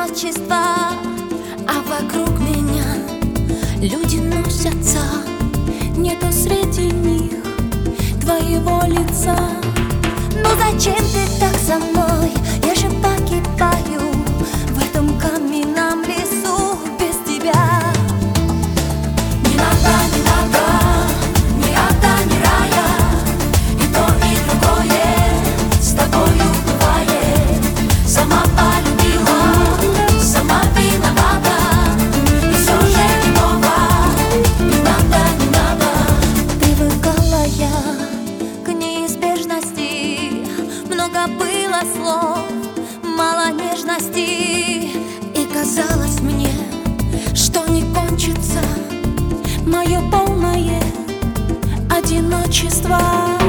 одиночества, а вокруг меня люди носятся. Нету среди них твоего лица. Ну зачем ты так со мной? Я же погибаю в этом каменном лесу без тебя. Ни надо, ни надо, ни ада, ни рая. И то, и другое с тобою бывает. Сама полюбила, сама виновата. И все же не ново. Не надо, не надо. Привыкала я к неизбежности. Много было слов, мало нежности. И казалось мне, что не кончится мое полное одиночество.